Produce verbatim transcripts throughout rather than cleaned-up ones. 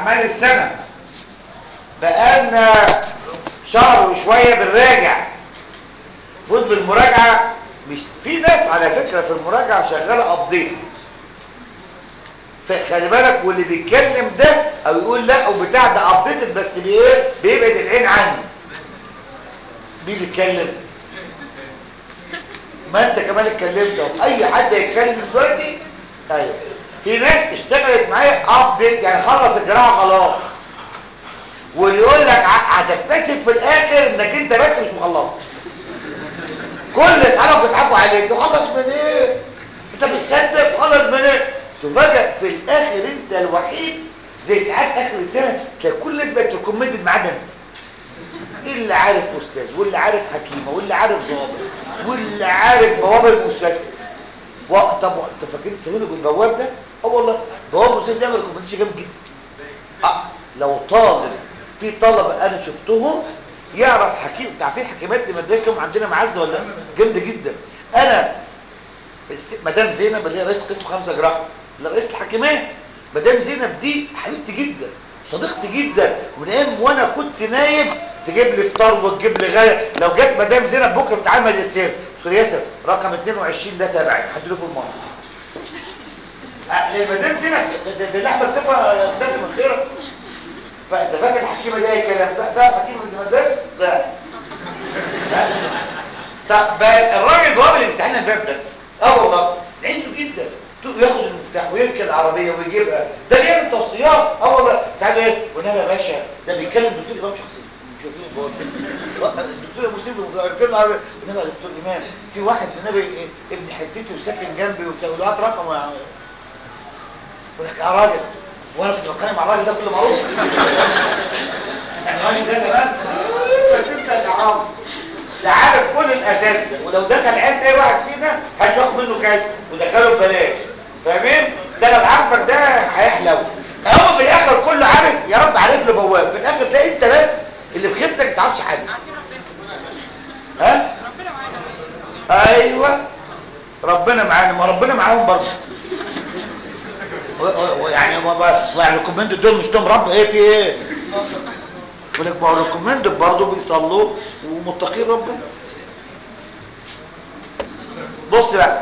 اعمال السنه بقالنا شهر وشويه بنراجع. المفروض بالمراجعه مش في ناس على فكره في المراجعه شغاله ابديت، فخلي بالك. واللي بيتكلم ده او يقول لا وبتاع ده ابديتد بس بايه بيبعد العين عنه. مين اللي يتكلم؟ ما انت كمان اتكلمت اهو. اي حد يتكلم دلوقتي. ايوه في ناس اشتغلت معايا ابديت يعني خلص الجراحه خلاص، واللي يقول لك هتكتشف في الاخر انك انت بس مش مخلص. كل اصحابك بيضحكوا عليك تخلص من ايه؟ انت مش صدق خلص من ايه؟ تفاجئ في الاخر انت الوحيد. زي ساعات اخر السنه تلاقي كل الناس بقت ريكومندد ما عدا انت. اللي عارف استاذ واللي عارف حكيمه واللي عارف ضابط واللي عارف بوابه المستشفى. وقت طب انت فاكرين تسوي لك البواب ده؟ اه والله بوابه المستشفى بيعمل ريكومنديشن جامد جدا. اه لو طالب في طلبه انا شفتهم يعرف حكيم. انت عارفين حكيمات اللي ما اداش لهم عندنا معزه ولا جامده جدا. انا مدام زينب اللي هي رئيس قسم خمسه جراحه اللي رئيس الحكيمات، مدام زينب دي حبيبتي جدا صديقتي جدا. من ايام وانا كنت نايم تجيب لي فطار وتجيب لي غايه. لو جت مدام زينب بكره بتعمل ماجستير دكتور ياسر رقم اتنين وعشرين ده تابعي هديله في المره. مدام زينب دي اللحمه بتفرق دافي من خيرك. فانت فاكر الحكيمه دي اي كلام؟ ده الحكيمه دي ما اداش ضاع. طب الراجل البواب اللي بيفتح لنا الباب ده اه والله عينته جدا ياخد المفتاح ويركن العربيه ويجيبها. ده بيعمل توصيات اه والله. ساعات ايه ونبي يا باشا ده بيتكلم دكتور امام شخصيا شايفين البواب ده الدكتور ابو سيف يركن العربيه ونبي يا دكتور امام في واحد النبي إيه؟ ابن حتتي وساكن جنبي وبتاع له هات رقمه يا عم. يقول لك يا راجل وانا كنت بتخانق مع الراجل ده كل معروف. الراجل ده كمان فشلت الاعراب ده عارف كل الاساتذه ولو دخل عند اي واحد فينا هياخد منه كاش ودخله ببلاش. فاهمين؟ ده لو عارفك ده هيحلو. هو في الاخر كله عارف يا رب عارف له بواب. في الاخر تلاقي انت بس اللي بخيبتك ما تعرفش حاجه. ها؟ ربنا معانا. ايوه ربنا معانا. ما ربنا معاهم برضه. يعني يعني الكومنت دول مش لهم رب ايه في ايه؟ يقول لك ما هو الكومنت برضه بيصلوا ومتقين ربنا. بص بقى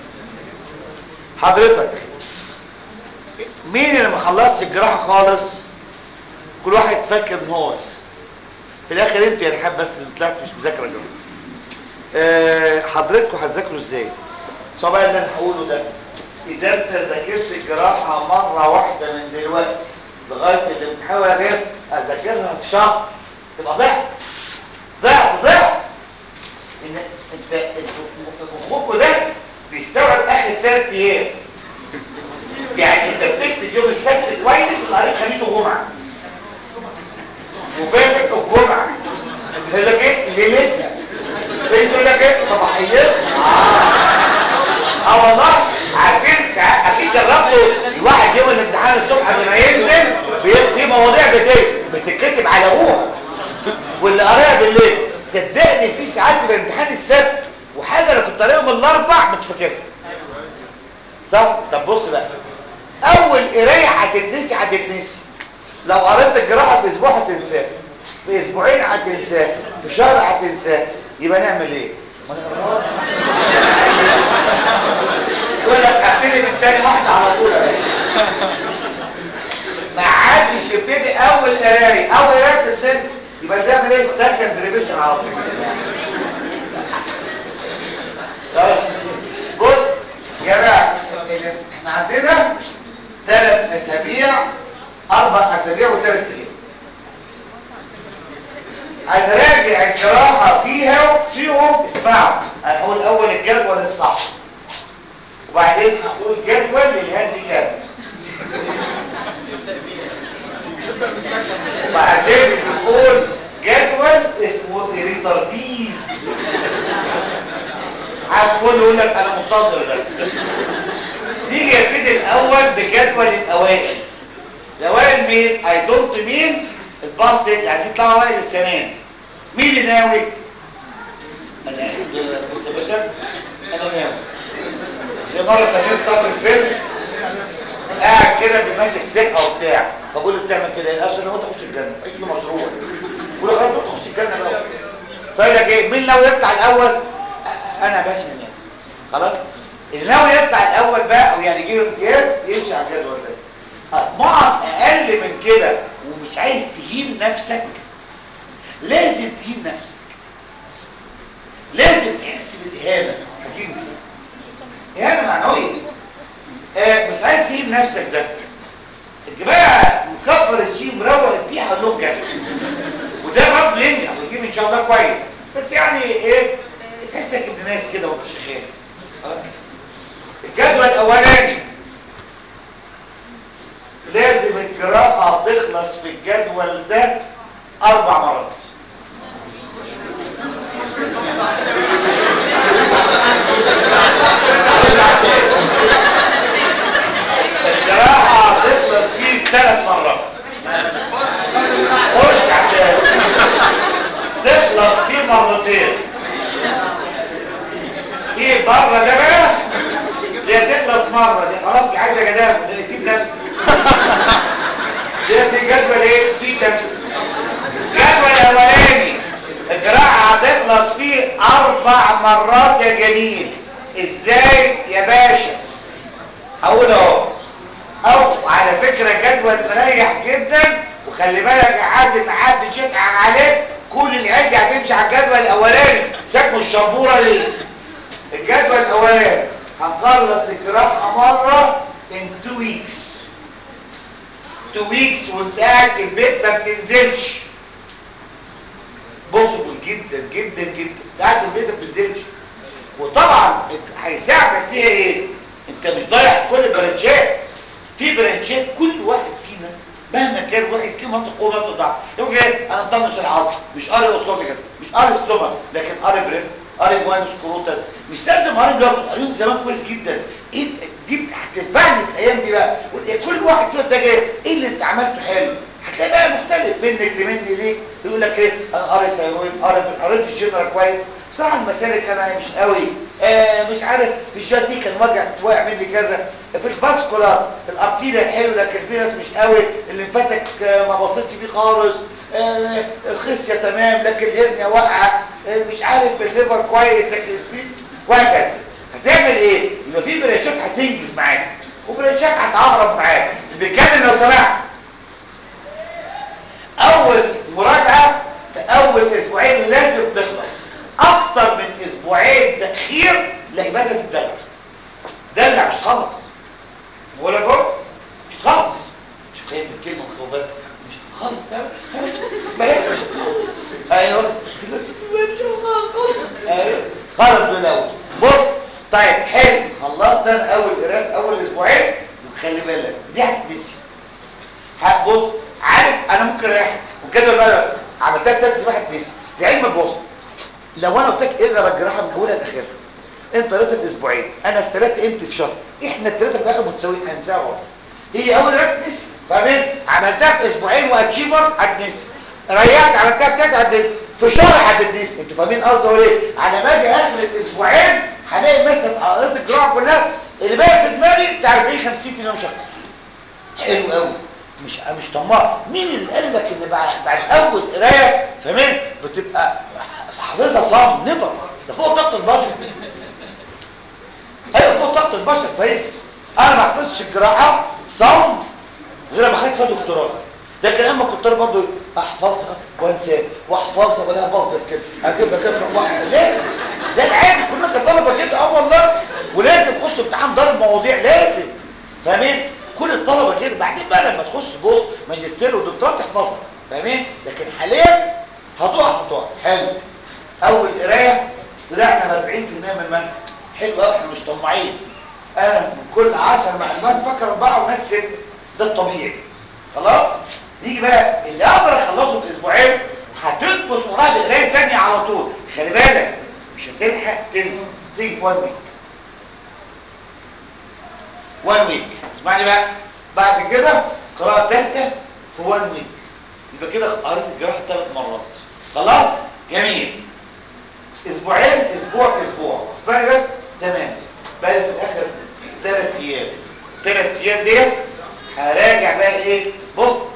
حضرتك مين اللي ما خلصش الجراحه خالص؟ كل واحد فاكر ان هو بس في الاخر انت يا رحاب بس اللي طلعت مش مذاكره جراحه. أه حضرتكم هتذاكروا ازاي؟ سواء بقى اللي انا هقوله ده اذا انت ذاكرت الجراحه مره واحده من دلوقتي لغايه الامتحان يا جاي اذاكرها في شهر تبقى ضعت ضعت ضعت. ان انت انتوا مخكوا ده بيستوعب اخر ثلاث ايام. يعني انت بتكتب يوم السبت كويس اللي قريت خميس وجمعه وفاهم الجمعه يقول لك ايه ليلتها يقول لك ايه صباحيات. اه والله عارفين ساعات اكيد جربتوا الواحد يوم الامتحان الصبح قبل ما ينزل في مواضيع بتتكتب على ابوها واللي قراها بالليل. صدقني في ساعات تبقى امتحان السبت وحاجه انا كنت قاريهم الاربع مش فاكرها. صح؟ طب بص بقى اول قرايه هتتنسي هتتنسي. لو قريت الجراحه في اسبوع هتنساه في اسبوعين هتنساه في شهر هتنساه. يبقى نعمل ايه؟ ما نقراها. يقول لك ابتدي من تاني واحده على طول. ما حدش يبتدي اول قرايه اول قرايه تنسى. يبقى تعمل ايه؟ السكند ريفيجن على طول. بص يا جماعه احنا عندنا ثلاث اسابيع اربع اسابيع وثلاث ايام هنراجع الجراحه فيها فيهم. اسمعوا هنقول اول الجدول الصح وبعدين هنقول جدول للهانديكاب وبعدين نقول جدول اسمه ريتارديز. عارف كله يقول لك انا منتظر ده. نيجي نبتدي الاول بجدول الاوائل. الاوائل مين؟ اي دونت مين الباص اللي عايزين يطلعوا اوائل السنه دي. مين اللي ناوي؟ انا بص يا باشا انا ناوي. زي مره سمير صبري الفيلم قاعد كده بيمسك سكه وبتاع فبقول له بتعمل كده ايه؟ اصل انا وانت تخش الجنه اسمه مشروع. بقول له خلاص انت تخش الجنه بقى. فقال لك ايه؟ مين ناوي يطلع الاول؟ انا باشا يعني خلاص. اللي ناوي يطلع الاول بقى او يعني يجيب امتياز يمشي على الجدول ده. اطمعك اقل من كده ومش عايز تهين نفسك، لازم تهين نفسك، لازم تحس بالاهانه. هتيجي فيها اهانه معنويه. آه مش عايز تهين نفسك ده الجماعه مكبر الشيء مروق الدي هقول لهم جدول وده برضه ينجح ويجيب ان شاء الله كويس. بس يعني ايه تحسك ابن ناس كده وانت شغال. الجدول الاولاني لازم الجراحه تخلص في الجدول ده اربع مرات. الجراحه تخلص فيه ثلاث مرات. خش عشان تخلص فيه مرتين. في بره ده بقى دي هتخلص مره، دي خلاص مش عايزه جدام، دي سيب نفسك. دي في جدول ايه؟ سيب نفسك. الجدول الاولاني الجراحه هتخلص فيه اربع مرات يا جميل. ازاي يا باشا؟ هقول اهو. او على فكره الجدول مريح جدا، وخلي بالك يا حازم محدش يضحك عليك، كل العيال دي هتمشي على الجدول الاولاني. ساكموا الشبوره ليه؟ الجدول الاولاني هنخلص الجراحه مره in two weeks. two weeks وانت قاعد في البيت ما بتنزلش. بصوا جدا جدا جدا قاعد في البيت ما بتنزلش. وطبعا هيساعدك فيها ايه؟ انت مش ضايع في كل البرانشات. في برانشات كل واحد فينا مهما كان وحش ليه منطق قوه منطق ضعف. يقول ايه؟ انا مطنش العظم، مش قاري اصابي كده، مش قاري ستومك، لكن قاري بريست، قاري جوانس كروتال. مش لازم قاري بلوك، قاريهم زمان كويس جدا. ايه دي هتنفعني في الايام دي بقى. كل واحد فيهم ده جاي ايه اللي انت عملته حلو؟ هتلاقي بقى مختلف منك لمني. ليه؟ يقول لك ايه؟ انا قاري ثايرويد، قاري قريت الجنرال كويس. بصراحه المسالك انا مش قوي، آه مش عارف في الجات دي كان وجع واقع مني كذا. في الفاسكولار الارتيريا الحلو لكن في ناس مش قوي. اللي فاتك آه ما بصيتش فيه خالص. آه الخصيه تمام لكن الهرنيا واقعه. آه مش عارف الليفر كويس لكن السبيد وهكذا. هتعمل ايه؟ يبقى في برانشات هتنجز معاك وبرانشات هتعقرب معاك. بيتكلم لو سمحت. اول مراجعه في اول اسبوعين لازم تخلص. اكتر من اسبوعين تاخير لعباده الدلع. دلع مش تخلص. ولا جول مش تخلص. مش خايف من كلمه مخوفات مش تخلص. بلاش مش تخلص. ايوه مش هخلص. ايوه خلص بالاول. بص طيب حلو خلصت انا اول قراءه اول اسبوعين. وخلي بالك دي هتنسي. هتبص عارف انا ممكن اريحك وكده بقى عملتها ثلاث اسابيع هتنسي. لعلمك بص لو انا قلت لك اقرا الجراحه من اولها لاخرها انت قريتها اسبوعين انا في ثلاثه انت في شهر احنا الثلاثه في الاخر متساويين هنساوي. هي اول ريت نسي فاهمين؟ عملتها في اسبوعين واتشيفر هتنسي. ريحت عملتها في ثلاثه هتنسي. في شهر هتنسي. انتوا فاهمين قصدي اقول ايه؟ على ما اجي اخر الاسبوعين هلاقي مثلا قريت الجراحه كلها اللي باقي في دماغي بتاع أربعين خمسين في المية مش اكتر. حلو قوي. مش مش طماع. مين اللي قال لك ان بعد بعد اول قرايه فاهمين بتبقى حافظها صم نفر؟ ده فوق طاقه البشر. ايوه فوق طاقه البشر صحيح. انا ما حفظتش الجراحه صم غير ما خدت فيها دكتوراه. ده كلام ما كنت برضه احفظها وانساها واحفظها ولا بفضل كده اجيبها كده في واحد. لازم ده العادي كلنا كطلبه كده. اه والله. ولازم تخش امتحان ضرب مواضيع لازم فاهمين؟ كل الطلبه كده. بعدين بقى لما تخش بص ماجستير ودكتوراه تحفظها فاهمين؟ لكن حاليا هتقع هتقع. حلو. اول قرايه طلعنا أربعين في المية من المنهج. حلو قوي. احنا مش طماعين. انا من كل عشر معلومات فاكر اربعه وناس سته. ده الطبيعي. خلاص؟ نيجي بقى اللي اقدر اخلصه باسبوعين هتدبس وراها بقرايه ثانيه على طول. خلي بالك مش هتلحق تنسى. تيجي في وان ويك. وان ويك. اسمعني بقى. بعد كده قراءه ثالثه في وان ويك. يبقى كده قريت الجراحه ثلاث مرات. خلاص؟ جميل. اسبوعين اسبوع اسبوع. اسمعني بس. تمام. بقى في الاخر ثلاث ايام. ثلاث ايام ديت هراجع بقى ايه؟ بص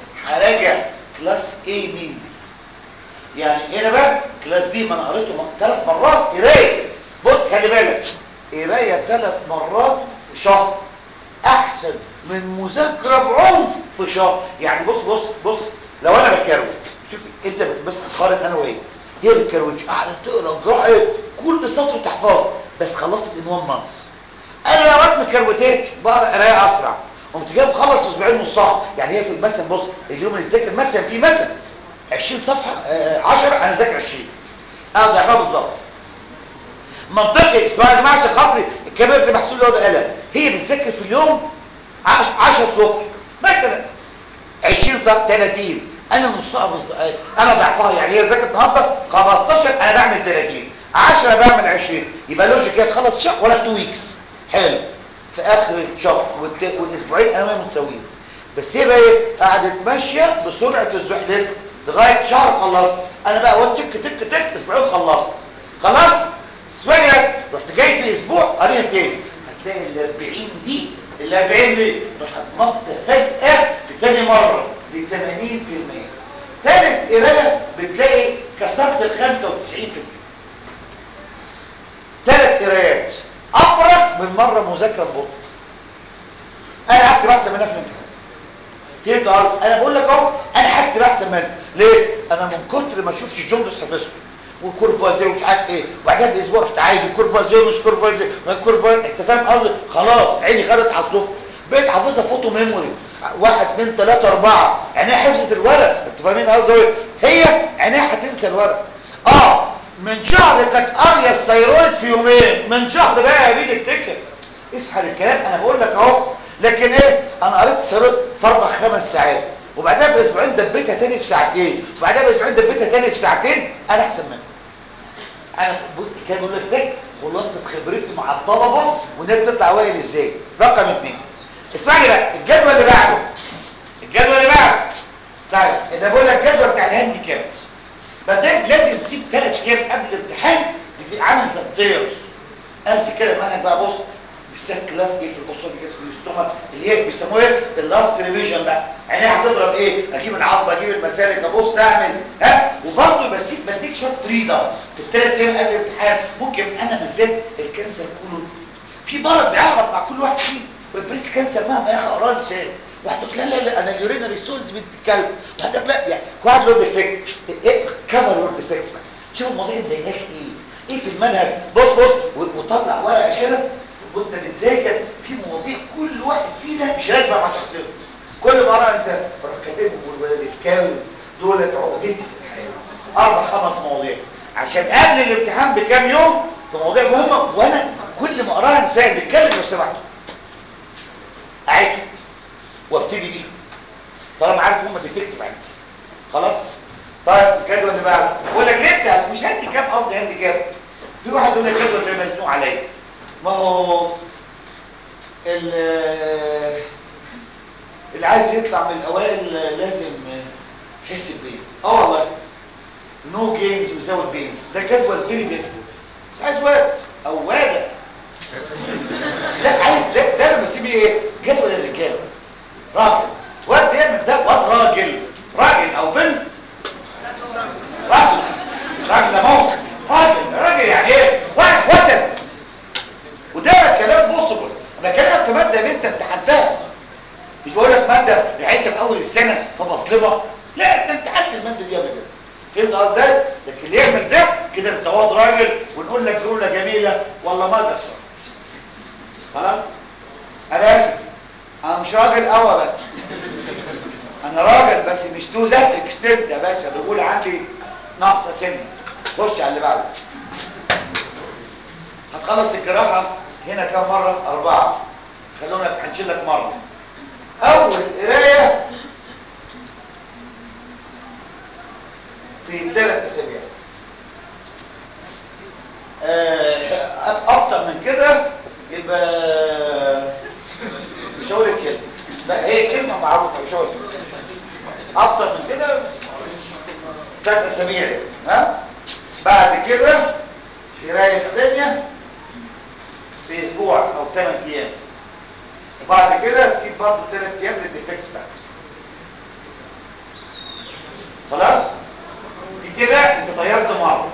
ايه مين دي؟ يعني هنا بقى كلاس بي ما انا قريته ثلاث مرات قرايه. بص خلي بالك، قرايه ثلاث مرات في شهر احسن من مذاكره بعنف في شهر. يعني بص بص بص لو انا بكروت، شوف انت بس تقارن انا وهي، هي بتكروتش قاعده تقرا قراءه كل سطر تحفظه بس خلصت ان وان مانث. انا اوقات مكروتات بقرا قرايه اسرع، قمت جاي مخلص اسبوعين نصها. يعني هي في مثلا بص اليوم اللي تذاكر مثلا في مثلا عشرين صفحه آه عشرة، انا ذاكر عشرين انا ضعفها بالظبط. منطقي اسمها يا جماعه عشان خاطري الكاميرا دي محسوب له بقلم. هي بتذاكر في اليوم عشرة صفر مثلا عشرين صفحه ثلاثين، انا نصها بالظبط انا ضعفها. يعني هي ذاكرت النهارده خمستاشر انا بعمل ثلاثين، عشرة بعمل عشرين، يبقى لوجيك هي تخلص شهر ولا اتنين ويكس. حلو، في اخر الشهر والاسبوعين انا وهي متساويين. بس هي بقى ايه قعدت ماشيه بسرعه الزحلفه لغايه شهر خلصت. انا بقى قلت تك تك تك اسبوعين خلصت خلاص. اسمعني بس، رحت جاي في اسبوع قريها تاني هتلاقي ال أربعين دي ال أربعين دي راحت نط فجاه في تاني مره ل ثمانين في المية. ثالث قرايه بتلاقي كسرت ال خمسة وتسعين في المية. ثلاث قرايات ابرك من مره مذاكره ببطء. انا هكتب احسن منها في الامتحان. فهمت قصدي؟ انا بقول لك اهو انا هكتب احسن منها. ليه؟ انا من كتر ما شفتش جمله حفظته وكورفازيه ومش عارف ايه، وبعدها باسبوع رحت عايد كورفازيه ومش كورفازيه كورفازيه. انت فاهم قصدي؟ خلاص عيني خدت على الصفر، بقيت حافظها فوتو ميموري واحد اتنين تلاته اربعه. عينيها حفظت الورق. انتوا فاهمين قصدي؟ هي عينيها هتنسى الورق. اه من شهر كانت قاريه الثيرويد في يومين، من شهر بقى يا بيه افتكر. اسحب الكلام انا بقول لك اهو. لكن ايه انا قريت الثيرويد في اربع خمس ساعات وبعدها باسبوعين دبيتها تاني في ساعتين وبعدها باسبوعين دبيتها تاني في ساعتين. انا احسن منها. انا بص كان بقول لك ده خلاصه خبرتي مع الطلبه والناس تطلع اوائل ازاي. رقم اثنين اسمعني بقى الجدول اللي بعده. الجدول اللي بعده طيب انا بقول لك الجدول بتاع الهاندي كابت بدأت لازم تسيب ثلاث ايام قبل الامتحان دي عامل زي الطير. امسك كده المنهج بقى بص بالذات كلاس ايه في الاسره في جسم الاستومك اللي هي بيسموها ايه اللاست ريفيجن بقى. يعني هتضرب ايه اجيب العظمه اجيب المسالك ابص اعمل ها. وبرضه بسيب بديك شويه فريدم في الثلاث ايام قبل الامتحان. ممكن انا بالذات الكانسر كله في مرض بيعرض مع كل واحد فينا والبريس كانسر مهما يا اخي اقرا لسان. واحد يقول لا لا لا انا اليورينري ستونز بنت الكلب. واحد يقول لا يعني واحد له ديفكت ايه كفر ورد ديفكتس. شوف المواضيع اللي مضايقاك ايه ايه في المنهج. بص بص وطلع ورقه كده وانت بتذاكر في مواضيع كل واحد فينا مش راكبه مع شخصيته. كل ما اقرا انسان اروح كاتبهم والولاد الكلب دولت عقدتي في الحياه. اربع خمس مواضيع عشان قبل الامتحان بكام يوم في مواضيع مهمه وانا كل ما اقراها انسان بيتكلم لو سمحتوا اعيد وابتدي بيه طالما عارف هم ديفكتيف عندي خلاص. طيب الجدول اللي بعده بقول لك ليه بتاع مش هاندي كام قصدي هاندي كام. في واحد يقول لك الجدول ده مزنوق عليا. ما هو اللي عايز يطلع من الاوائل لازم يحس بيه. اه والله نو جينز وزاوت بينز ده جدول فيري بيكتب بس عايز واد او واده. لا عايز لا ده انا بسيبه ايه جدول الرجاله. راجل واد يعمل ده واد راجل راجل او بنت راجل راجل ده موقف راجل راجل يعني ايه واحد وتد. وده كلام بوسبل. انا بكلمك في ماده انت امتحنتها مش بقول لك ماده لعيسى في اول السنه فبظلمك. لا انت امتحنت الماده دي قبل كده. فهمت قصدي ازاي؟ لكن اللي يعمل ده كده انت واد راجل ونقول لك جمله جميله والله ما قصرت. خلاص انا اسف انا مش راجل قوي بقى. انا راجل بس مش تو ذات اكستنت يا باشا. بيقول عندي ناقصه سنه. خش على اللي بعده. هتخلص الجراحه هنا كام مره؟ اربعه. خلونا هنشيل لك مره. اول قرايه في ثلاث اسابيع. اكتر من كده يبقى مش هقول الكلمه بقى هي كلمه معروفه مش هقول اكتر من كده ثلاث اسابيع. ها بعد كده قرايه ثانيه في اسبوع او ثمان ايام وبعد كده تسيب برضه ثلاث ايام للديفكتس بتاعتك. خلاص دي كده انت طيرت مره.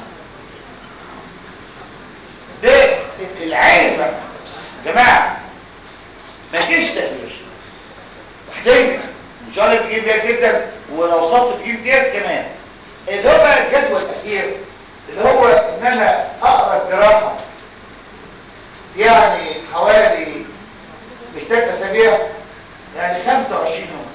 ده العايز بقى يا جماعه ما تجيش تقدير هتنجح ان شاء الله تجيب بيها جدا، ولو صف تجيب امتياز كمان. اللي هو بقى الجدول الاخير اللي هو ان انا اقرا الجراحه يعني حوالي محتاج اسابيع، يعني خمسة وعشرين يوم.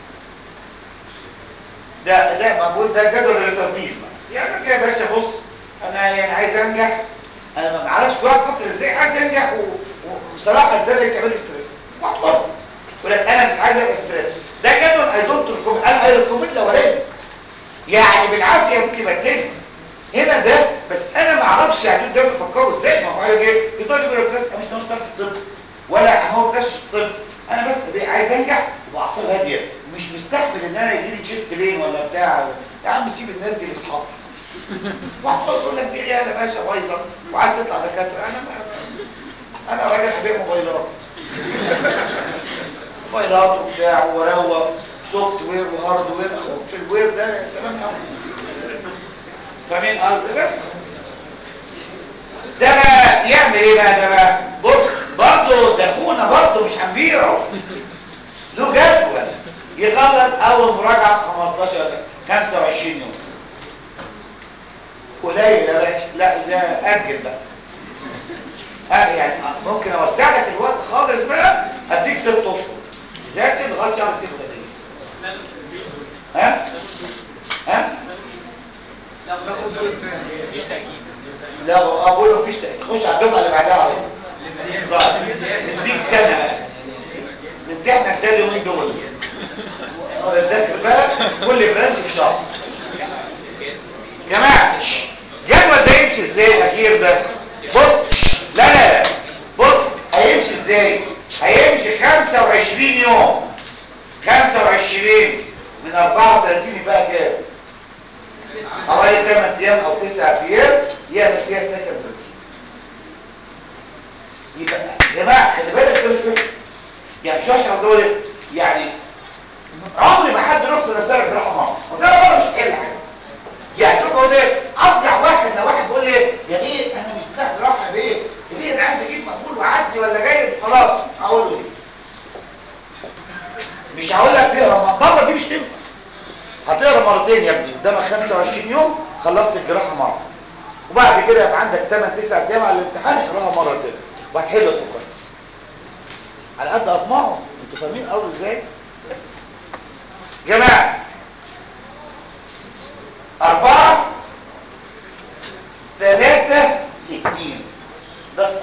ده ده بقول ده جدول التركيز بقى. يعني انا كده يا باشا بص انا يعني عايز انجح، انا ما بعرفش كل واحد يفكر ازاي عايز انجح، وبصراحه ازاي تعمل ستريس واحد ولكن انا مش عايز ابقى ستريس. ده جدول اي دونت ريكومند، انا اي ريكومند الاولاني يعني بالعافيه ممكن يبقى هنا ده، بس انا ما اعرفش يعني ده بيفكروا ازاي. ما فعلا ايه في طالب يقول لك بس مش نشتغل في الطب ولا هو ده في الطب، انا بس عايز انجح واعصاب هاديه، مش مستحمل ان انا يجي لي تشيست بين ولا بتاع. يا عم سيب الناس دي لاصحابي. واحد يقول لك دي عيال يا باشا بايظه وعايز تطلع دكاتره. انا ما انا راجل حبيب موبايلات موبايلات وبتاع وروق سوفت وير وهارد وير، اخوك في الوير ده تمام قوي. فاهمين قصدي؟ بس ده بقى يعمل ايه بقى؟ ده بقى بص برضه ده اخونا برضه مش هنبيعه، له جدول يخلص اول مراجعه في خمستاشر خمسة وعشرين يوم. قليل يا باشا، لا ده اجل بقى. اه يعني ممكن اوسع لك الوقت خالص بقى، اديك ست اشهر تذاكر لغايه شهر ستة دي. ها؟ ها؟ لا باخد دور الثاني مفيش تأكيد. لا اقول له مفيش تأكيد، خش على الدفعه اللي بعدها على طول. نديك سنه بقى نمتحنك زي اليومين دول، تذاكر بقى كل برانش في شهر. يا جماعه الجدول ده يمشي ازاي الاخير ده؟ بص لا لا لا بص هيمشي ازاي؟ هيمشي خمسة وعشرين يوم، خمسة وعشرين من أربعة وثلاثين يبقى كام؟ حوالي ثمانية ايام او تسعة ايام يعمل فيها سكند ريفيجن. يبقى يا جماعه خلي بالك ده مش وحش، يعني مش وحش قصدي ايه؟ يعني عمري ما حد رخص نفترض جراحه مره، وده انا بره مش هحل حاجه. يعني شوف بقول ايه؟ ارجع واحد لو واحد بيقول ايه؟ يا بيه انا مش بتاع جراحه يا بيه، يا بيه انا عايز اجيب مقبول وعدي ولا جاي خلاص، اقول له ايه؟ مش هقول لك تقرا مره دي مش تنفع. هتقرا مرتين يا ابني، قدامك خمسة وعشرين يوم خلصت الجراحه مره، وبعد كده يبقى عندك ثمانية تسعة ايام على الامتحان اقراها مره تاني وهتحل كويس على قد اطماعه. انتوا فاهمين قصدي ازاي؟ يا جماعه أربعة ثلاثة اتنين ده صح.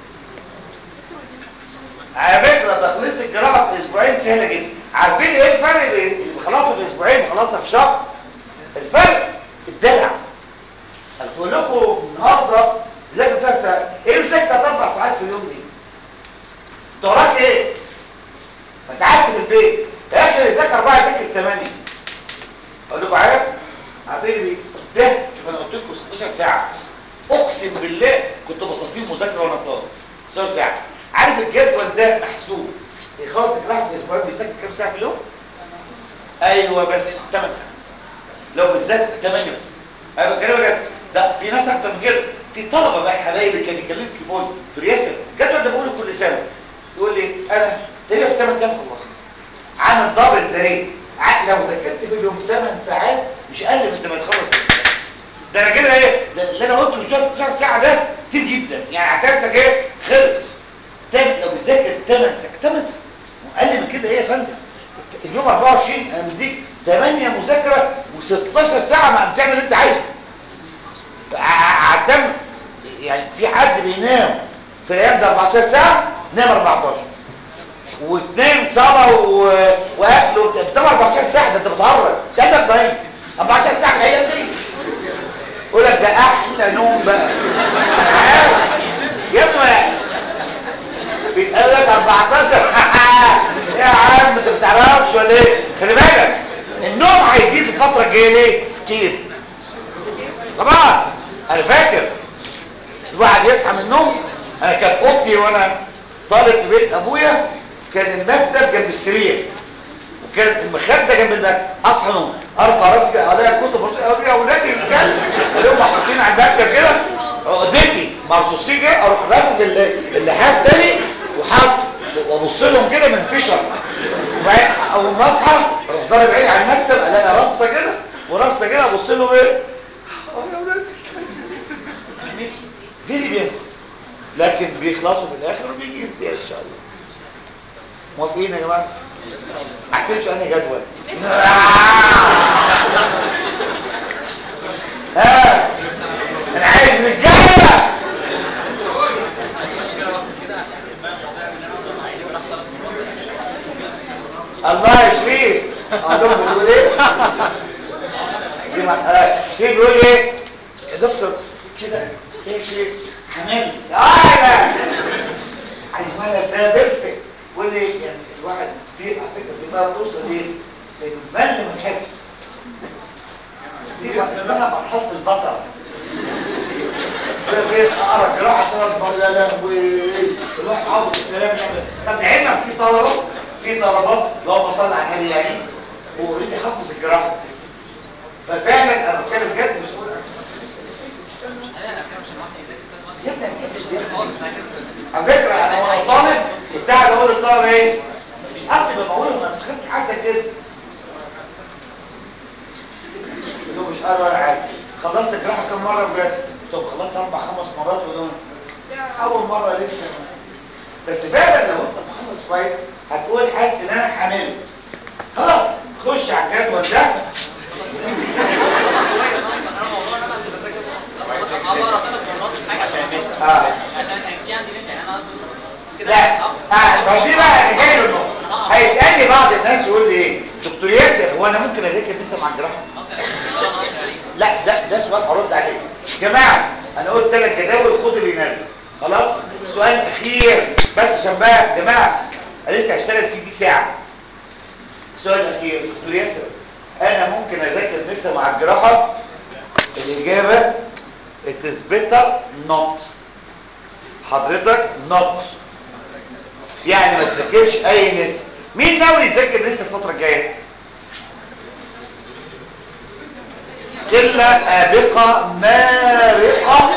على فكرة تخليص الجراحة في أسبوعين سهلة جدا. عارفين إيه الفرق اللي بخلصها في أسبوعين بخلصها في شهر؟ الفرق الدلع. أنا بقول لكم النهارده ذاكر ست ساعات، إيه مسكت أربع ساعات في اليوم دي؟ أنت وراك إيه؟ ما أنت قاعد في البيت، يا أخي اللي يذاكر أربعة يذاكر ثمانية. أقول لكم عارف؟ عارفين اللي ده شوف انا قلت لكم ستاشر ساعه اقسم بالله كنت بصفيه مذاكره وانا طالب ستاشر ساعه. عارف الجدول ده محسوب يخلص الجراحه في اسبوعين بيذاكر كام ساعه في اليوم؟ ايوه بس ثمان ساعات لو بتذاكر ثمانية بس. انا بكلمك ده في ناس اكتر من كده، في طلبه بقى حبايبي كانوا يكلمني تليفون قلت له ياسر الجدول ده بقوله كل سنه، يقول لي انا تقريبا في ثمان ايام خلصت عامل دبل زي لو ذاكرت في اليوم ثمان ساعات مش اقل من ما تخلص الامتحان. ده انا كده ايه ده اللي انا قلته ستاشر ساعه ده كتير جدا، يعني هتمسك ايه خلص تم لو بتذاكر ثمان ساعات ثمان ساعات اقل من كده ايه يا فندم؟ اليوم أربعة وعشرين انا مديك ثمانية مذاكره وستاشر ساعه ما بتعمل اللي انت عايزه. عدم يعني في حد بينام في الايام ده أربعتاشر ساعه نام أربعتاشر واثنين صلاه واكل وبتاع أربعتاشر ساعه، ده انت بتهرج قلبك باين أربعتاشر ساعه في الايام دي. يقول لك ده احلى نوم بقى يا ابني بيتقال لك أربعتاشر يا عم انت ما بتعرفش ولا ايه؟ خلي بالك النوم هيزيد الفتره الجايه ليه؟ سكيب طبعا. انا فاكر الواحد يصحى من النوم، انا كانت اوضتي وانا طالب في بيت ابويا كان المكتب جنب السرير وكان المخده جنب المكتب، اصحى نوم ارفع راسي الاقي هتبصي كده اروح رافض اللحاف تاني وحاط وابص لهم كده من فشل. وبعدين اول ما اصحى اروح ضارب عيني على المكتب الاقي رصه كده ورصه كده ابص لهم ايه اه يا ولاد فيري بينفع، لكن بيخلصوا في الاخر وبيجي امتياز ان شاء الله. موافقين يا جماعه؟ هتمشي انهي جدول؟ ها انا عايز رجاله. الله يا شريف قالوا بيقول ايه دي ما شريف بيقول ايه يا دكتور كده ايه يا شريف حمل اه لا عايز مالك ده بيرفكت. بيقول لي يعني الواحد في على فكره في بقى توصل ايه انه مل من الحفظ دي اسمها مرحله البطل. اقرا جراحه ثلاث مرات لا لا والواحد حافظ الكلام يعني. طب علما في طلبه في طلبات لو بصلي على النبي يعني واوريدي حافظ الجراحه ففعلا انا بتكلم بجد مش هقول يا ابني على فكره انا وانا طالب كنت قاعد اقول للطلبه ايه مش قصدي بقولهم انا بتخاف حسن كده مش قادر ولا حاجه. خلصت الجراحه كم مره بجد؟ طب خلصت اربع خمس مرات ودول اول مره لسه. بس فعلا لو انت مخلص كويس هتقول حاسس ان انا حامل خلاص خش على الجدول ده. اه لا اه ما دي بقى انا جاي له النقطه. هيسالني بعض الناس يقول لي ايه دكتور ياسر هو انا ممكن اذاكر لسه مع الجراحه؟ لا ده ده سؤال هرد عليه. يا جماعه انا قلت ثلاث جداول خد اللي ينزل خلاص. سؤال اخير بس عشان بقى يا جماعه انا لسه هشتغل سي دي ساعه. السؤال الاخير دكتور ياسر انا ممكن اذاكر لسه مع الجراحه؟ الاجابه it is better not. حضرتك not يعني ما تذاكرش اي نسب. مين ناوي يذاكر لسه الفتره الجايه؟ قله آبقة مارقه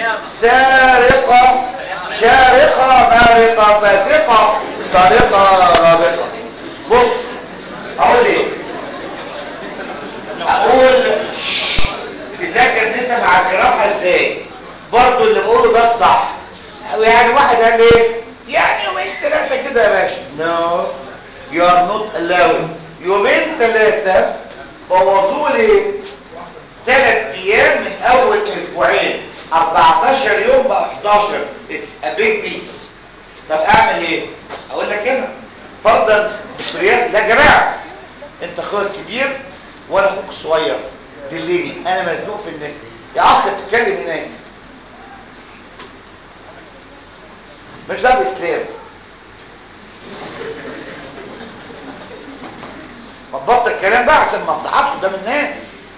سارقه شارقه مارقه فاسقه طارقه رابقه. بص اقول ايه اقول تذاكر لسه مع الجراحه ازاي برضو اللي بقوله ده الصح. يعني واحد قال ايه يعني يومين ثلاثه كده يا باشا نو يو ار نوت الاود. يومين ثلاثه بوظوا لي ثلاث ايام من اول اسبوعين اربعتاشر يوم بقى احداشر. اتس ا بيج بيس. طب اعمل ايه؟ اقول لك هنا فرضا دكتوريات لا يا جماعه انت اخويا الكبير وانا اخوك الصغير دليني انا مزنوق في الناس يا اخ بتتكلم هناك مش باب اسلام ما تبطل الكلام بقى عشان ما افضحكش قدام الناس.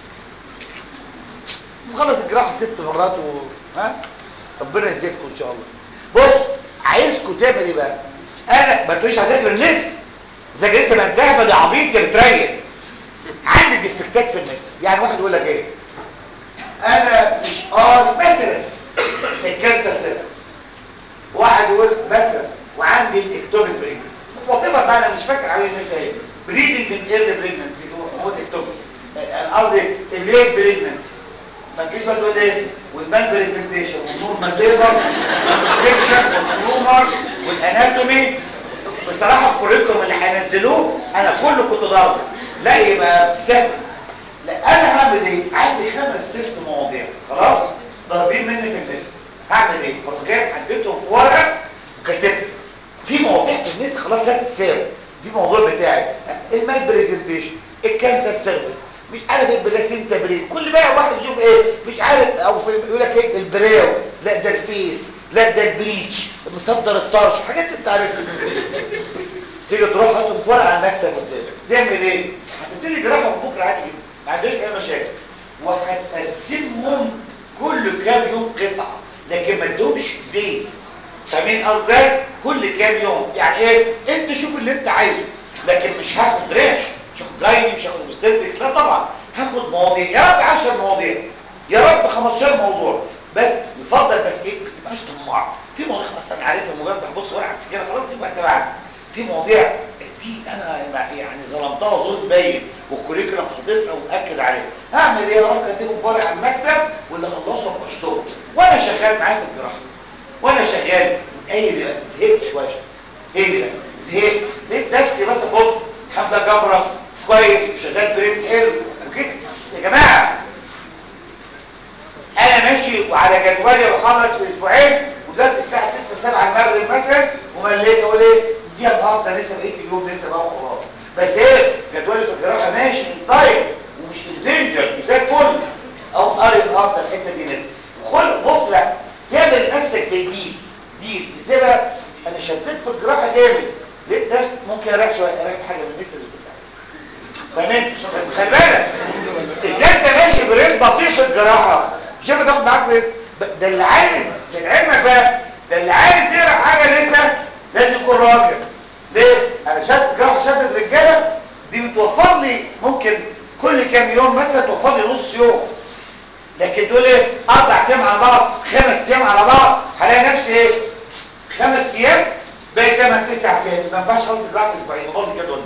مخلص الجراحه ست مرات و ها ربنا يزيدكم ان شاء الله. بص عايزكم تعمل ايه بقى؟ انا ما تقوليش هذاكر النسب ذاكر لسه ما انتهى يا عبيط يا بتريق. عندي ديفكتات في النسب. يعني واحد يقول لك ايه انا مش قاري مثلا الكانسر سيرفكس. واحد يقول مثلا وعندي الاكتوبيك بريجنسي وطبعا بقى انا مش فاكر عليه الناس ايه بريدنج ان ايرلي بريجنسي هو الاكتوبيك قصدي الليت بريجنسي. ما تجيش بقى تقول ايه والمان بريزنتيشن والنورمال ليبر والانفكشن والتيومر والاناتومي. بصراحه الكوريكولوم اللي هينزلوه انا كله كنت ضاربه لا يبقى بتستهبل. لا انا هعمل ايه؟ عندي خمس ست مواضيع خلاص ضاربين مني في الناس. هعمل ايه؟ اروح جاي حددتهم في ورقه وكاتبهم. في مواضيع في الناس خلاص لازم تساوي. دي الموضوع بتاعي المان بريزنتيشن الكانسر سيرفيس مش عارف البلاسينتا برين كل بقى واحد يشوف ايه مش عارف او يقول لك ايه البراو لا ده الفيس لا ده البريتش مصدر الطرش حاجات انت عارفها. تيجي تروح حاطهم في ورقه على المكتب قدامك تعمل ايه؟ هتبتدي جراحه من بكره عادي جدا ما عندوش اي مشاكل وهتقسمهم كل كام يوم قطعه لكن ما تدومش دايز. فاهمين قصدي؟ كل كام يوم يعني ايه؟ انت شوف اللي انت عايزه لكن مش هاخد ريش مش هاخد جايني مش هاخد مستدركس لا طبعا هاخد مواضيع يا رب عشر مواضيع يا رب خمستاشر موضوع بس يفضل بس ايه تبقاش طماع في مواضيع خلاص انا عارفها مجرد ببص ورقه كده خلاص تبقى انت بعد في مواضيع دي انا يعني ظلمتها ظلم باين والكوريكولم حطيتها ومأكد عليها هعمل ايه؟ اروح كاتبهم في ورقه على المكتب واللي خلصهم بشطبهم وانا شغال معاه في الجراحه وانا شغال ايه اللي بقى زهقت شويه ايه اللي بقى زهقت لقيت نفسي مثلا بص الحمد لله جبره كويس وشغال بريد حلو وكده يا جماعه انا ماشي وعلى جدولي بخلص في اسبوعين ودلوقتي الساعه ستة سبعة المغرب مثلا ومليت اقول ايه دي النهارده لسه بقيت اليوم لسه بقى وخلاص بس ايه جدولي في الجراحه ماشي طيب ومش اندينجر زي الفل او قاري النهارده الحته دي نزل خل بص بقى تعمل نفسك زي دي دي تسيبها انا شديت في الجراحه جامد لقيت نفسي ممكن اريح شويه اريح حاجه من الناس اللي كنت عايزها فاهم خلي بالك ازاي انت ماشي بريد بطيء في الجراحه مش هينفع تاخد معاك ريسك ده اللي عايز لعلمك بقى ده اللي عايز يقرا حاجه لسه لازم يكون راجل ليه؟ انا شدت جراحه شدت رجاله دي بتوفر لي ممكن كل كام يوم مثلا توفر لي نص يوم لكن دول ايه اربع ايام على بعض خمس ايام على بعض هلاقي نفسي ايه خمس ايام بقى ثمانية تسعة ايام ما ينفعش اخلص الجراحه في اسبوعين باظ الجدول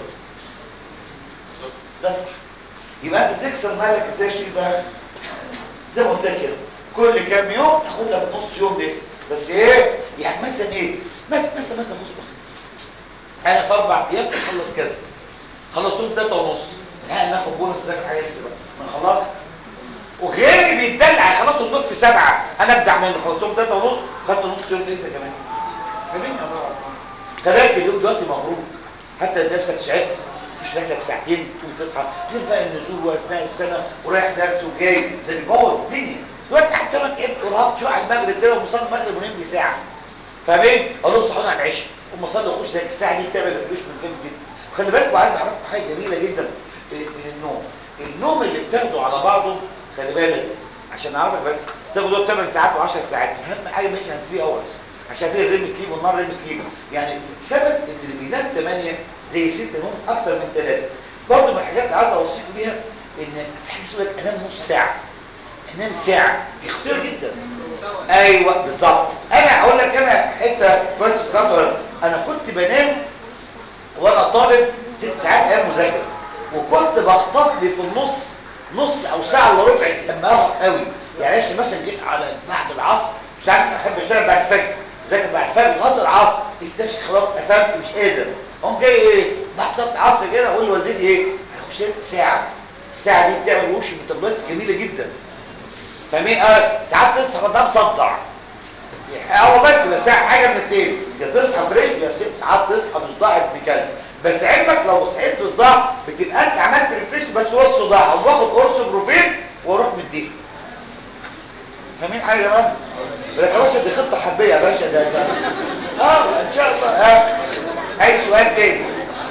ده صح يبقى انت تكسر مالك ازاي شيء بقى زي ما قلت لك كده كل كام يوم تاخد لك نص يوم لسه بس ايه يعني مثلا ايه مثلا مثلا مثلا بص بص انا في اربع ايام اخلص كذا خلصتهم في ثلاثة ونص يعني ناخد بونص ذاكر حاجه لسه بقى من خلاص وغيري بيتدلع خلاص الضيف في سبعه انا ابدع منه خلصتهم ثلاثة ونص خدت نص يوم لسه كمان فاهمين يا بابا كذلك اليوم دلوقتي مبروك حتى نفسك تعبت مش لك ساعتين تقوم تصحى غير بقى النزول واثناء السنه ورايح درس وجاي ده بيبوظ الدنيا دلوقتي حتى انا تعبت ورهقت شويه على المغرب كده ومصلي المغرب ونام بساعه فاهمين؟ اقول لهم صحوني على العشاء قوم اصلي واخش زي الساعه دي بتعمل ريفريش من جامد جدا خلي بالكم عايز اعرفكم حاجه جميله جدا من النوم النوم اللي بتاخده على بعضه خلي بالك عشان اعرفك بس تاخدوا ثمان ساعات و10 ساعات اهم حاجه ماشي عن ثلاثة اورز عشان في الريم سليب والنار ريم سليب يعني ثبت ان اللي بينام ثمانية زي ستة نوم اكتر من ثلاثة برضه من الحاجات اللي عايز اوصيكم بيها ان في حاجه اسمها انام نص ساعه انام ساعه دي خطيره جدا ايوه بالظبط انا هقول لك انا حته بس في خطر انا كنت بنام وانا طالب ست ساعات ايام مذاكره وكنت بخطف لي في النص نص او ساعه الا ربع لما ارهق قوي يعني مثلا جيت على بعد العصر ساعات احب اشتغل بعد الفجر ذاكر بعد الفجر لغايه العصر لقيت نفسي خلاص قفلت مش قادر اقوم جاي ايه بعد صلاه العصر كده اقول لوالدتي ايه هخش ساعه الساعه دي بتعمل وش ميتابوليزم جميله جدا فاهمين اه ساعات تصحى بقى مصدع اه والله بتبقى ساعه حاجه من الاثنين يا تصحى فريش يا ساعات تصحى بصداع ابن كلب بس علمك لو صحيت بصداع بتبقى انت عملت ريفريش بس هو الصداع وباخد قرص بروفين واروح مديه فاهمين حاجه يا جماعه لك يا باشا دي خطه حربيه يا باشا ده ده اه ان شاء الله ها اي سؤال تاني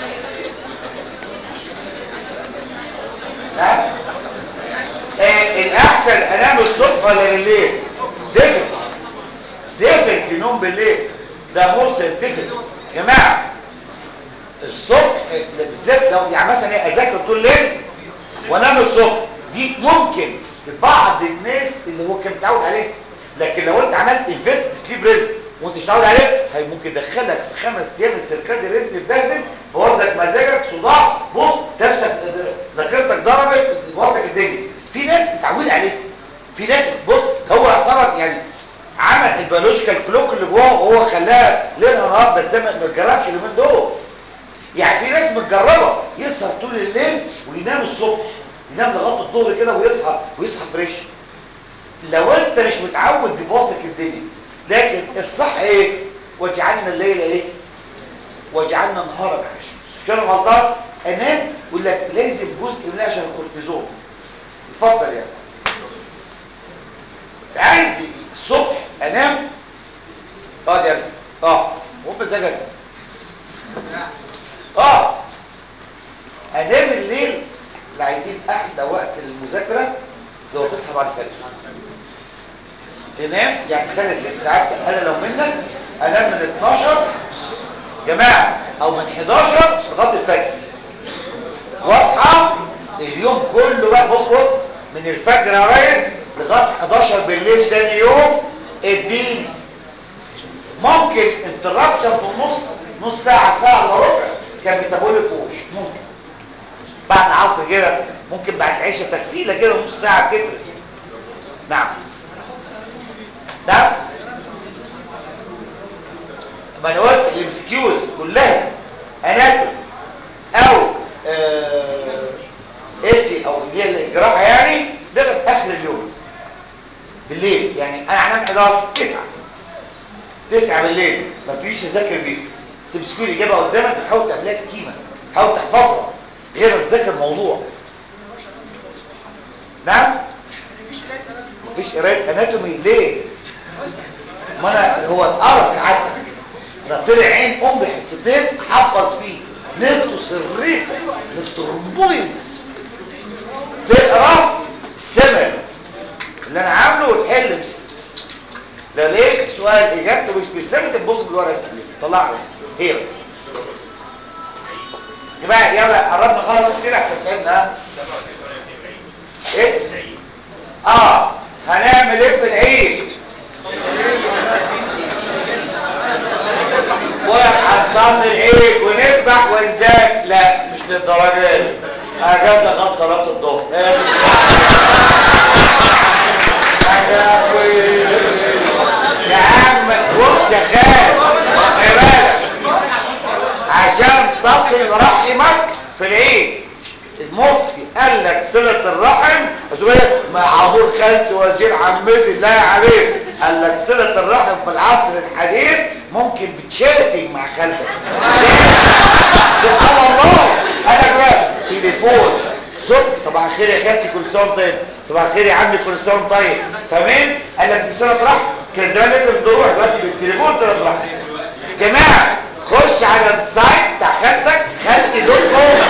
ها آه الاحسن انام الصبح ولا بالليل ديفنت ديفنت نوم بالليل ده مرسل ديفنت يا جماعه الصبح بالذات لو يعني مثلا ايه اذاكر طول الليل وانام الصبح دي ممكن بعض الناس اللي هو كان متعود عليه لكن لو انت عملت انفيرت سليب ريزم وانت مش متعود عليه هي ممكن يدخلك في خمس ايام السيركادي ريزم يتبهدل بوردك مزاجك صداع بص نفسك ذاكرتك ضربت بوردك الدنيا في ناس متعود عليه في ناس بص هو يعتبر يعني عمل البيولوجيكال كلوك اللي جواه وهو خلاها ليل نهار بس ده ما اتجربش اليومين دول يعني في ناس متجربه يسهر طول الليل وينام الصبح ينام لغايه الظهر كده ويصحى ويصحى فريش لو انت مش متعود بيبوظ لك الدنيا لكن الصح ايه وجعلنا الليل ايه وجعلنا النهار معاشا مش كده غلطان انام يقول لك لازم جزء من عشان الكورتيزون اتفضل يعني عايز الصبح انام اه دي اه هو بمزاجك اه انام الليل اللي عايزين احلى وقت للمذاكره لو تصحى بعد الفجر تنام يعني خلال ست ساعات انا لو منك انام من اتناشر جماعه او من حداشر لغايه الفجر واصحى اليوم كله بقى بص بص من الفجر يا ريس لغايه حداشر بالليل ثاني يوم اديني ممكن انترابشن في النص، نص ساعه ساعه الا ربع كان ميتابوليك ووش، ممكن بعد العصر كده، ممكن بعد العشاء تكفيله كده نص ساعه بتفرق. نعم نعم. ما انا قلت الامسكيوز كلها اناتومي او اسي او اللي هي الجراحه يعني، ده في اخر اليوم بالليل. يعني انا هنام حداشر تسعة تسعة بالليل، ما بتجيش اذاكر بيه. سيبسكوا الاجابه قدامك، بتحاول تعملها سكيمه، تحاول تحفظها غير ما بتذاكر الموضوع. نعم مفيش قرايه اناتومي ليه؟ ما انا هو اتقرا ساعتها، انا طلع عين ام بحصتين حفظ فيه نفطس الريتا نفترمبويدز، تقرا السمر اللي انا عامله وتحل مسك. لو لقيت سؤال اجابته مش بالسمر تبص بالورقه الكبيره طلعها بس هي بس. يا جماعه يلا قربنا نخلص السيره احسن تعبنا. ايه؟ اه هنعمل ايه في العيد؟ وهنصلي العيد ونذبح ونزاك؟ لا مش للدرجه دي، اجازه خاصه صلاه الظهر. يا عم بص يا خال خلي بالك، عشان تصل رحمك في العيد المفتي قال لك صله الرحم مع عبور خالتي وزير عمتي لا يا حبيبي، قال لك صله الرحم في العصر الحديث ممكن بتشاتم مع خالتك. سبحان الله. قال لك لا تليفون صبح صباح الخير يا خالتي كل سنه طيب، صباح الخير يا عمي كل سنه طيب، فاهمين؟ قال لك دي صله رحم. كان زمان لازم تروح، دلوقتي بالتليفون صله رحم. جماعه خش على السايت بتاع خالتك خالتي دوت كوم،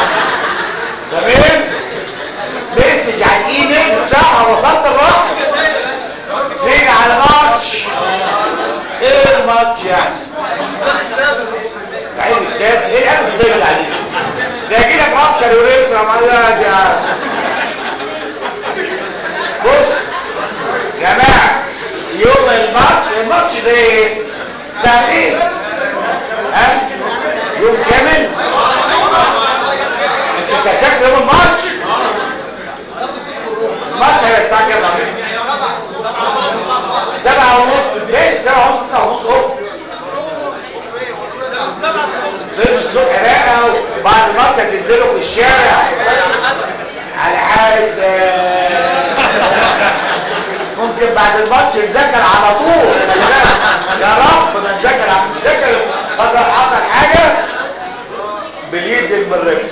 تمام؟ مسج على الايميل بتاعها وصلت الرحم، تيجي على الماتش. ايه الماتش يعني؟ عيب استاذ ايه العيب السيد عليك ده؟ يجي لك رابشر وريسرا مالك يا بص يا جماعه. يوم الماتش، الماتش ده ايه؟ ساعتين ها؟ يوم كامل؟ انت فاكر يوم الماتش؟ الماتش هيبقى الساعه كام؟ سبعة ونص. ليش سبعة ونص؟ تسعة ونص اوف فيلم الصبح بقى، وبعد الماتش هتنزلوا في الشارع على حسب. ممكن بعد الماتش نذاكر على طول، يا رب ما نذاكر على نذاكر قدر حصل حاجه باليد المرفق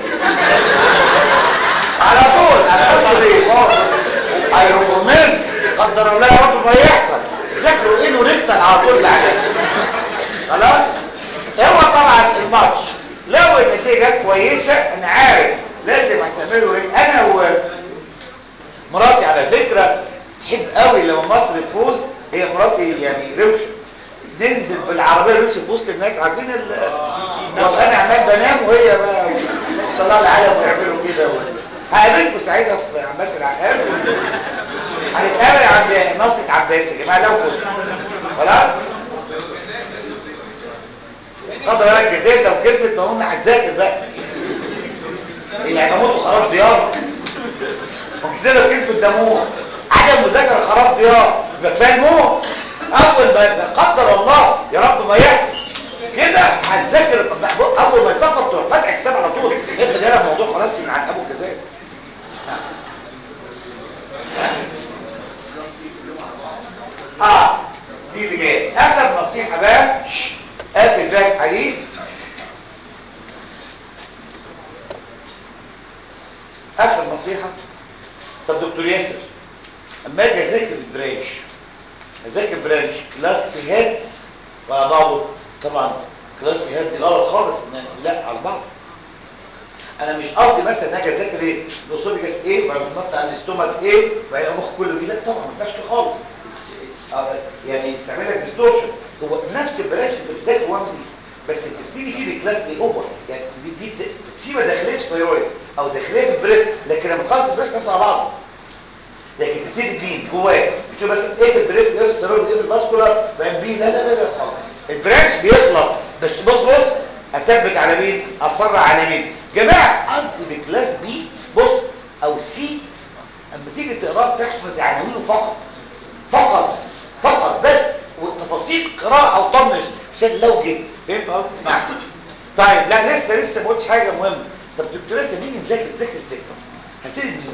على طول. هتقول ليه؟ هيركمن قدر الله يا رب ما يحصل، ذاكروا ايه ونفتن على طول عليه. خلاص. هو طبعا الماتش لو النتيجه كويسه انا عارف لازم هتعملوا ايه. انا ومراتي على فكره تحب قوي لما مصر تفوز، هي مراتي يعني روشه، ننزل بالعربيه روشه في وسط الناس عارفين ال وابقى انا عمال بنام وهي بقى طلع العالم ويعملوا كده. هقابلكم ساعتها في عباس العقاد، هنتقابل عند ناصية عباس يا جماعه لو فوز. خلاص. قدر الله الجزائر لو كسبت ما قلنا هتذاكر بقى، يعني اموت وخراب ديار. والجزائر لو كسبت ده موت، عدم مذاكره خراب ديار، يبقى كفايه الموت. اول ما قدر الله يا رب ما يحصل كده هتذاكر، اول ما يسافر تروح فاتح كتاب على طول اقفل هنا الموضوع خلاص عن ابو الجزائر. اه دي اللي جايه اخر نصيحه بقى، قافل بقى الحديث. اخر نصيحه. طب دكتور ياسر اما اجي اذاكر البرانش، اذاكر برانش كلاس هيد على بعضه؟ طبعا كلاس هيد دي غلط خالص، ان لا على بعضه. انا مش قصدي مثلا ان اجي اذاكر ايه الاوسوفيجاس ايه فبنط على الاستومك ايه وبعدين المخ كله بيه، لا طبعا ما ينفعش خالص. يعني بتعمل لك ديستورشن. هو نفس البرانش انت بتذاكر وان بيس بس بتبتدي فيه بكلاس ايه هو، يعني دي, دي تسيبها داخليه في الثيرويد او داخليه في البريست، لكن لما تخلص البريست نفسه على بعضه. لكن تبتدي بمين جواه، بتشوف مثلا ايه في البريست وايه في الثيرويد وايه في الفاسكولار بعدين بيه، لا لا لا لا خالص. البرانش بيخلص. بس بص بص اثبت على مين؟ اصر على مين؟ جماعه قصدي بكلاس بي بص او سي اما تيجي تقراه تحفظ عناوينه فقط فقط فقط بس، والتفاصيل قراءه او طنش عشان لو جيت فهمت قصدي؟ نعم. طيب لا لسه لسه ما قلتش حاجه مهمه. طب دكتور لسه نيجي نذاكر نذاكر ازاي؟ هبتدي منين؟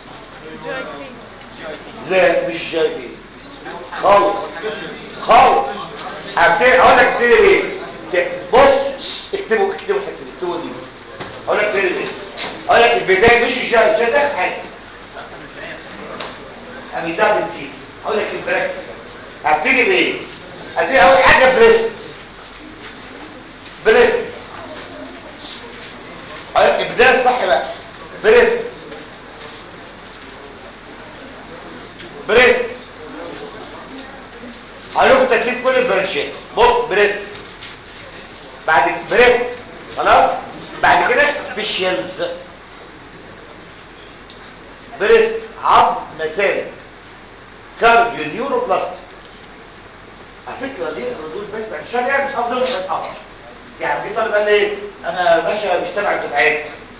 لا مش جاي ايه خالص خالص. هبتدي اقول لك ابتدي بايه؟ بص اكتبوا اكتبوا الحته دي اكتبوا دي. اقول لك ابتدي بايه؟ اقول لك البدايه مش الجاي الجاي ده حاجه مش ده بنسيب. اقول لك البراكتيكال هبتدي بايه؟ هبتدي اول حاجه بريست بريست. اقول لك البدايه الصح بقى بريست بريست. هقول لكم ترتيب كل البرانشات. بص بريست بعد بريست خلاص. بعد كده سبيشالز بريست عظم مسالك كارديو نيوروبلاستيك. على فكره ليه الردود بس بعد الشهر يعني مش افضل بس اكتر. يعني في طالب قال لي ايه انا باشا مش تبع الدفعات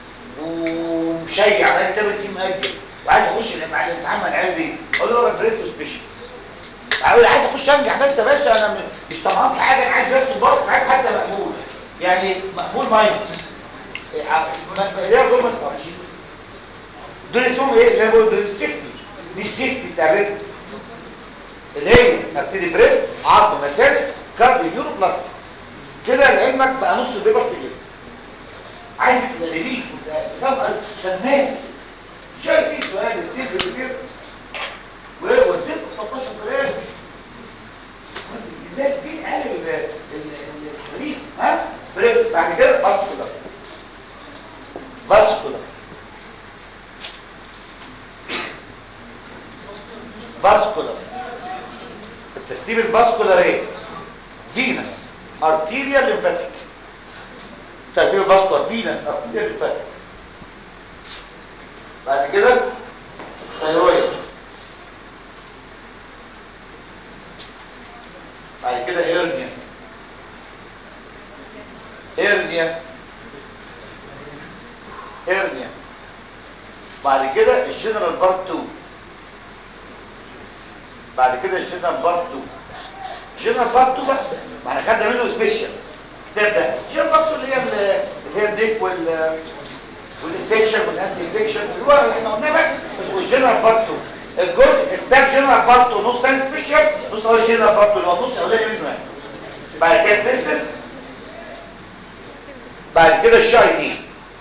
ومشيع بقالي ثمان سنين مأجل وعايز اخش مع الامتحان مع العيال دي. اقول له انا بريست وسبيشالز. اقول عايز اخش انجح بس يا باشا انا مش طمعان في حاجه، انا عايز ادخل برضه في حاجه حتى مقبول يعني مقبول ماينس. ايه دول ما اسمعش دول اسمهم ايه اللي انا بقول دول السيفتي. دي السيفتي بتاع الريتم اللي هي ابتدي بريست عظم مسالك كارديو نيوروبلاستيك. كده لعلمك بقى نص البيبر في كده. عايز تبقى ريليف وتفهم فنان شايف ايه سؤال التيب كتير ووديت ستاشر بريست ده دي قال الحريف ها بريست. بعد كده فاسكولار فاسكولار فاسكولار. الترتيب الفاسكولار ايه؟ فينس ارتيريال ليمفاتيك. ترتيب الفاسكولار فينس ارتيريال ليمفاتيك. بعد كده ثايرويد. بعد كده هيرنيا هيرنيا هيرنيا. بعد كده الجنرال بارت اتنين. بعد كده الجنرال بارت اتنين. الجنرال بارت اتنين بقى ما احنا خدنا منه سبيشال الكتاب ده. الجنرال بارت اللي هي اللي هي الديك وال والانفكشن والانتي انفكشن اللي هو احنا قلناه بقى. والجنرال بارت اتنين الجزء ده جنرال بارت اتنين نص تاني سبيشال نص اول جنرال بارت اتنين اللي هو النص الاولاني منه يعني. بعد كده تستس. بعد كده الجي اي تي.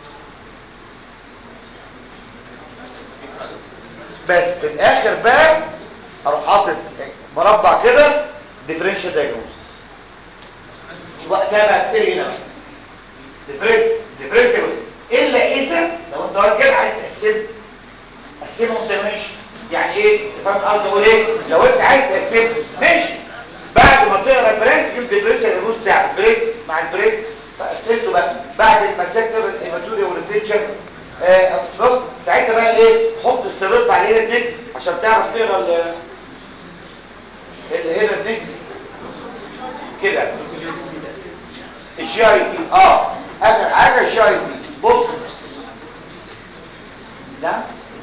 بس في الاخر بقى اروح حاطط مربع كده ديفرنشال دايجنوستس. وقتها بقى ابتدي هنا بقى ديفرنت ديفرنت الا اذا لو انت راجل عايز تقسمه قسمه انت ماشي. يعني ايه تفهم قصدي اقول ايه؟ لو انت عايز تقسمه ماشي. بعد ما تقرا البريست جيب ديفرنشال دايجنوستس بتاع البريست مع البريست فقسمته بقى. بعد المساكر الهيماتوريا والريتنشن آه بص ساعتها بقى ايه حط السيروت على هنا النجم عشان تعرف تقرا اللي هنا النجم كده. الجي اي تي اه اخر حاجه الجي اي تي. بص ده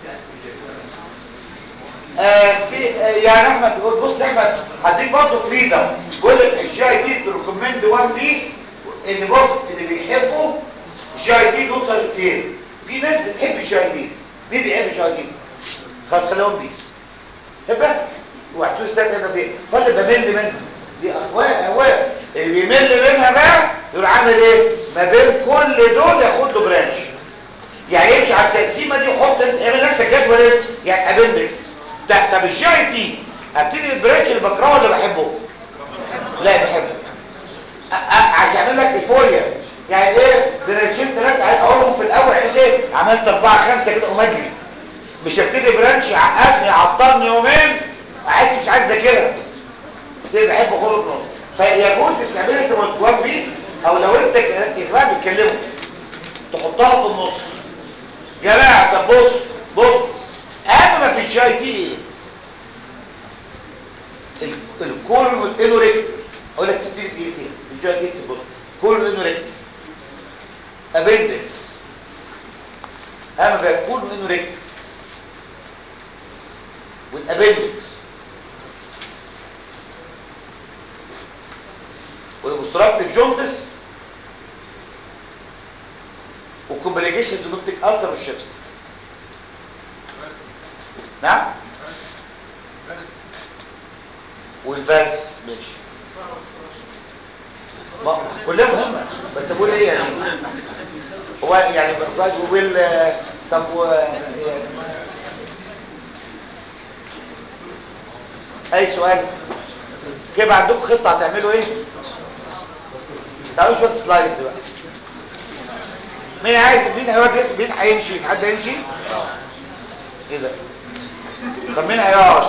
آه في آه يعني احمد بيقول بص يا احمد هديك برضه فريدم بيقول لك الجي اي تي ريكومند وان بيس. ان بص اللي بيحبوا الجي اي تي دول طريقتين. في ناس بتحب الجي اي تي. مين بيحب الجي اي تي؟ خلاص خليهم بيس حبها وهتقول ازاي انا فين فاللي بمل منها دي اخوان اهوان. اللي بيمل منها بقى يقول عامل ايه ما بين كل دول ياخد له برانش. يعني يمشي على التقسيمه دي وحط انت اعمل نفسك جدول ايه يعني ابندكس. طب الجي اي تي ابتدي بالبرانش اللي بكرهه ولا بحبه؟ لا بحبه عشان اعمل لك ايفوريا. يعني ايه برانشين ثلاثه اقولهم في الاول عايز ايه عملت اربعه خمسه كده ومجري. مش هبتدي برانش يعقدني يعطلني يومين احس مش عايز اذاكرها. ليه بحب خد النص. فيجوز تعملها في وان بيس او لو انت كمان بتكلمه تحطها في النص. جماعه طب بص بص اهم ما في الجي اي تي ايه الكولون والانوريكتور. اقول لك تبتدي بايه فيها شويه اكتب بص كولون انه ريكت ابندكس اما بقى كولون انه ريكت والابندكس والاوبستراكتيف جوندس والكومبليكيشنز دوميستيك ألسر والشيبس. نعم والفارس ماشي ما كلها مهمه بس بقول ايه يعني هو يعني ويل طب و يعني اي سؤال كيف عندكم خطه هتعملوا ايه؟ تعالوا شويه سلايدز بقى. مين عايز مين هيقعد مين هيمشي؟ في حد هيمشي؟ ايه ده؟ طب مين هيقعد؟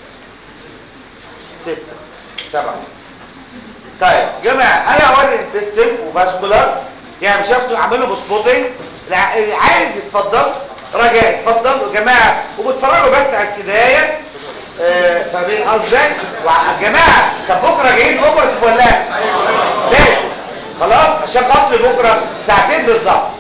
ستة سبعة. طيب يا جماعه انا هوري انتستين وفاسكولار يعني مش هاخده اعمله بسبوتنج. اللي عايز يتفضل رجاء اتفضل يا جماعه وبتفرجوا بس على السدايه آه فبين ازاي يا جماعه. طب بكره جايين اوبرتيف ولا لا؟ لازم خلاص عشان خاطر بكره ساعتين بالظبط